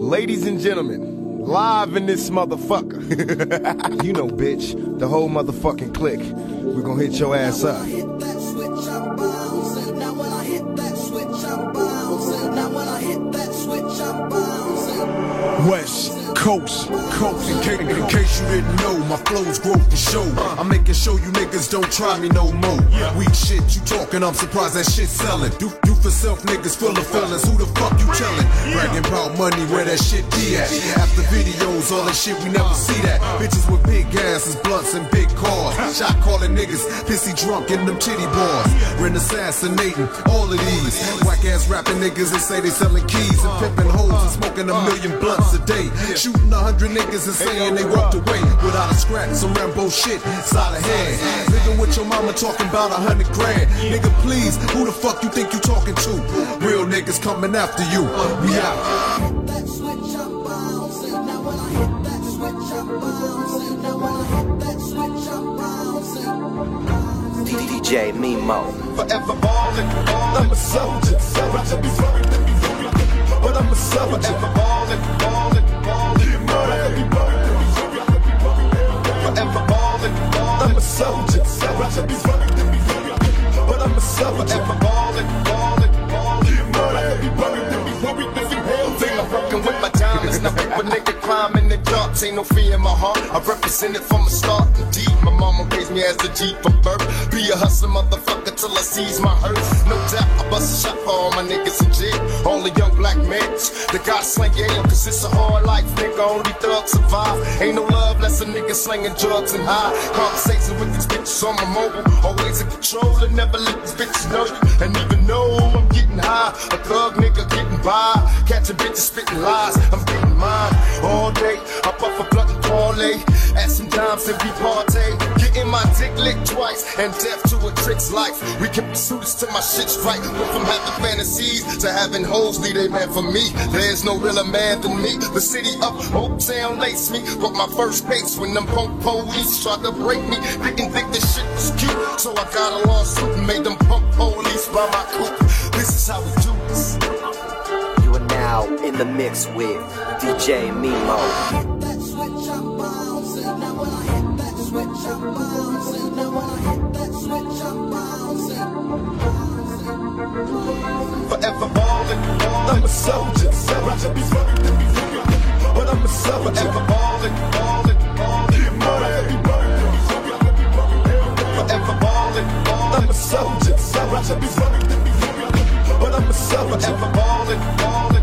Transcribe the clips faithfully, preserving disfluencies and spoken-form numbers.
Ladies and gentlemen, live in this motherfucker. You know, bitch, the whole motherfucking clique. We're gonna hit your ass up. West Coast, coast. In case, in case you didn't know, my flow's growth for show. I'm making sure you niggas don't try me no more. Weak shit, you talking, I'm surprised that shit selling. Do, do for self niggas full of feelings, who the fuck you telling? Bragging about money, where that shit be at? After videos, all that shit, we never see that. Bitches with big asses, blunts, and big cars. Shot calling niggas, pissy drunk in them titty bars. Ren assassinating all of these whack ass rapping niggas that say they selling keys and pimping hoes and smoking a million blunts a day. Shooting a hundred niggas and saying they walked away without a scratch, some Rambo shit inside a head. Nigga, with your mama talking about a hundred grand. Nigga, please, who the fuck you think you talking to? Real niggas coming after you. We out. That switch I'm bouncing. Now when I hit that switch I'm bouncing. Now when I hit that switch I'm bouncing. D J Mimo. Forever ballin', I'm a soldier. But to be sorry, to be sorry, but I'm a soldier. Forever ballin', ballin', ballin'. Forever ballin', I'm a soldier. But to be sorry, to be sorry, but I'm a soldier. Forever ballin', ballin', ballin'. I'm working with my diamonds, now people nigga climbing the dark. Ain't no fear in my heart. I represent it from the start. Indeed, my mama raised me as a G from birth. Be a hustler motherfucker till I seize my hurt. No doubt, I bust a shot for all my niggas in jail. All the young black men that got slang yeah, cause it's a hard life, nigga. Only thugs survive. Ain't no love less a nigga slinging drugs and high. Conversation with these bitches on my mobile. Always in control and never let these bitches know you. And even though I'm getting high, a thug nigga getting by. Catching bitches spitting lies, I'm getting mine all day. I puff a blunt and parlay, add some dimes and we partay. Getting my dick licked twice and death to a trick's life. We can pursue this till my shit's right. Went from having fantasies to having hoes lead a man for me. There's no realer man than me. The city up, Oak Town laced me. Broke my first case when them punk police tried to break me. Didn't think this shit was cute, so I got a lawsuit and made them punk police buy my coupe. This is how we do this. Now in the mix with D J Mimo. Hit that switch I'm bouncing. Now when I hit that switch I'm bouncing. Now when I hit that switch I'm bouncing. Forever ballin', I'm a soldier. But to be sorry, to be sorry, but I'm a soldier. Forever ballin', ballin', ballin'. Forever ballin', I'm a soldier. But to be sorry, to be sorry, but I'm a soldier. Forever ballin', ballin'.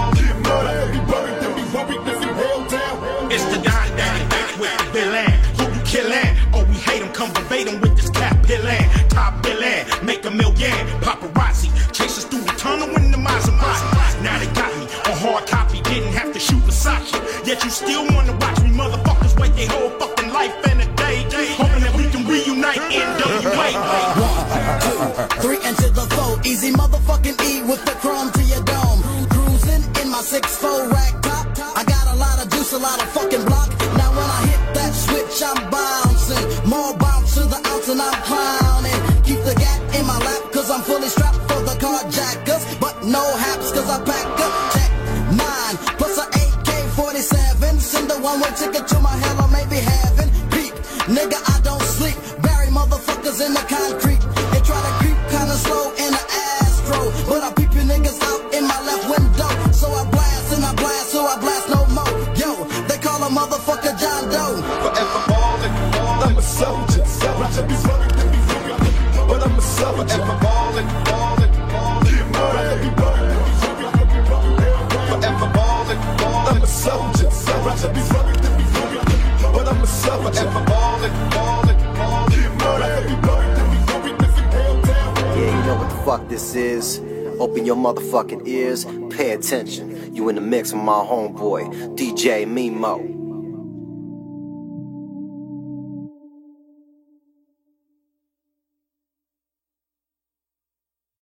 It's the Don Daddy back with the villain. Who you killin'? Oh, we hate him, come verbatim with this cap pillin'. Top billin', make a million. Paparazzi, chase us through the tunnel in the Maserati. Now they got me on hard copy, didn't have to shoot Versace. Yet you still wanna watch me motherfuckers wait their whole fucking life in a day. Hoping that we can reunite N W A. One, two, three, and to the four. Easy motherfucking E with the chrome to your dome. Cruising in my six four rag top. I got a lot of juice, a lot of fucking block. Now when I hit that switch, I'm bouncing. More bounce to the ounce and I'm clowning. Keep the gat in my lap, cause I'm fully strapped for the carjackers. But no haps, cause I pack up. Check nine, plus a A K forty-seven. Send a one-way ticket to my hell or maybe heaven. Peep, nigga, I don't sleep. Bury motherfuckers in the concrete. They try to creep kinda slow in the Astro. But I peep you niggas out in my left window. So I blast and I blast, so I blast no more. Yo, they call a motherfucker John Doe. Forever ballin', I'm a soldier. But to be sorry, to be sorry, but I'm a soldier. Forever ballin', ballin', ballin'. Forever ballin', I'm a soldier. But to be sorry, to be sorry, but I'm a soldier. Forever ballin', ballin', ballin'. Yeah, you know what the fuck this is. Open your motherfucking ears, pay attention. You in the mix with my homeboy, D J Mimo.